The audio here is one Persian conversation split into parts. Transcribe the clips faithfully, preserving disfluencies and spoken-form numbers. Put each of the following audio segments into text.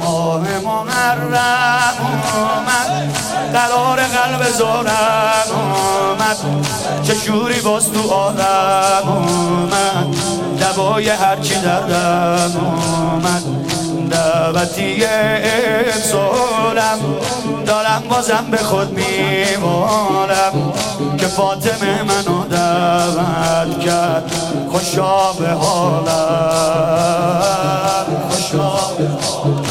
ماه محرم اومد قرار قلب زارم اومد چه شوری باز تو عالم اومد دوای هرچی دردم اومد دعوتی امسالم دارم بازم به خود میمالم که فاطمه منو دعوت کرد خوشا به حالم خوشا به حالم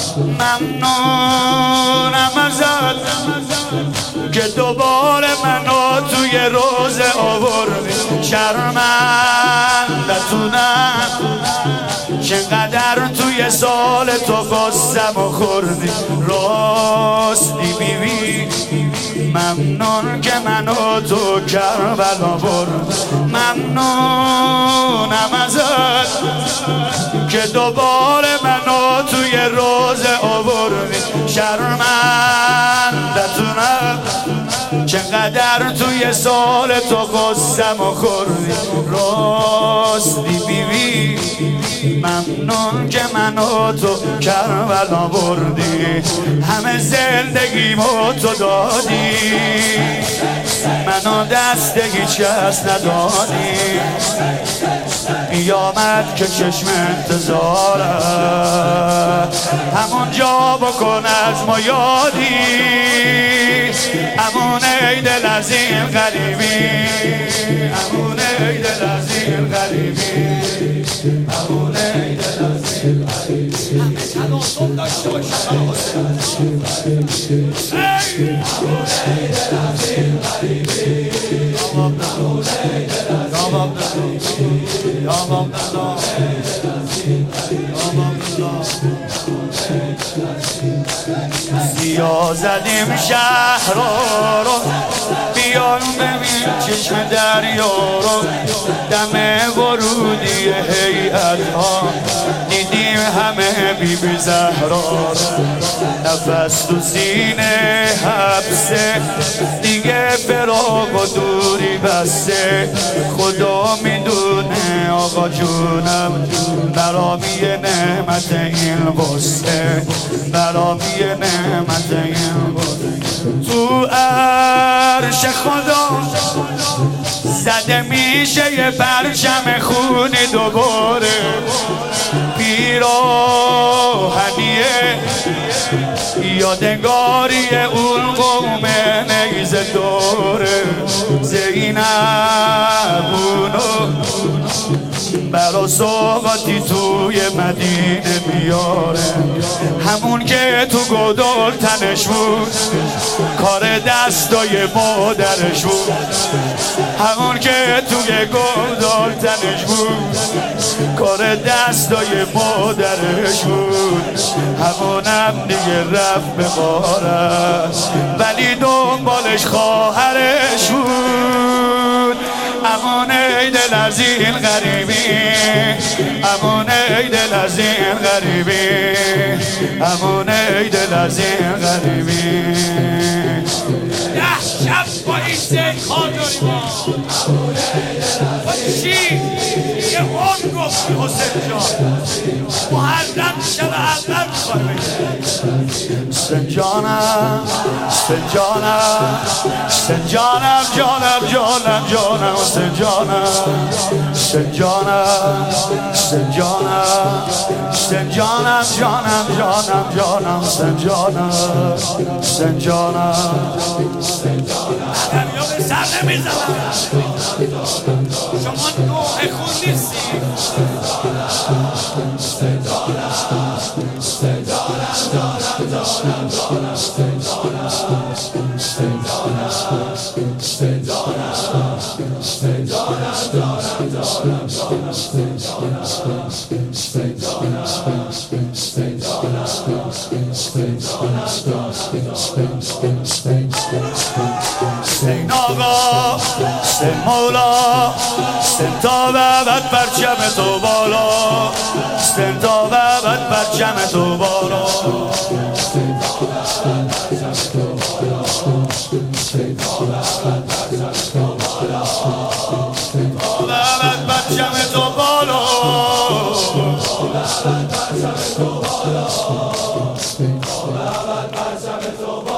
ممنونم ازت که دوباره منو توی روزه آوردی شرمندتونم چقدر توی سال تو قصم و خوردی راستی بیبی ممنون که منو تو کربلا برد ممنونم ازت که دوباره منو توی روزه آوردی شرمندتونم چقدر توی سال تو قصم و خوردی راستی بیبی ممنون که منو تو کربلا بردی همه زندگیمو تو دادی منو دست هیچ کس ندادی قیامت که چشم انتظاره همون جا بکن از ما یادی همون ای دل از این غریبی همون ای دل از این غریبی همون ای دل از این غریبی همه تلاطم داشته باشم همون ای دل از این غریبی همون ای دل از سیا زدیم شهر رو بیان ببین چشم دریا رو دم ورودی هیئت ها دیدیم همه بی بی زهرا نفس تو سینه حبسه دیگه فراق و دوری بسته خدا میدونه آقا جونم برامی نعمت این بسته برامی نعمت این بسته تو عرش خدا زده میشه یه پرچم خونی دوباره پیراهنیه یادگاری اون قوم نیزه دوره زینبونو برا سوقاتی توی مدینه بیاره همون که تو گودال تنش بود کار دستای مادرش بود همون که توی گودال تنش بود کار دستای مادرش بود همونم دیگه رفت به بارش ولی دنبالش خواهرش بود امان ای دل از این غریبی امان ای دل از این غریبی امان ای دل از این غریبی ده شب با این سه کار داریم با چی؟ یه اون گفتی حسین جان محرم شب اول میخواه سنجانم سنجانم سنجانم جانم جانم جانم سنجانم سنجانم سنجانم سنجانم جانم جانم جانم سنجانم سنجانم یا به سر نمیزنم شما نوح خون نیستی سین آقا سین مولا سین تا بعد پرچم تو بالا سین تا بعد پرچم تو بالا بعد پرچم تو بالا نام ابد پرچم تو بالا، نام ابد پرچم تو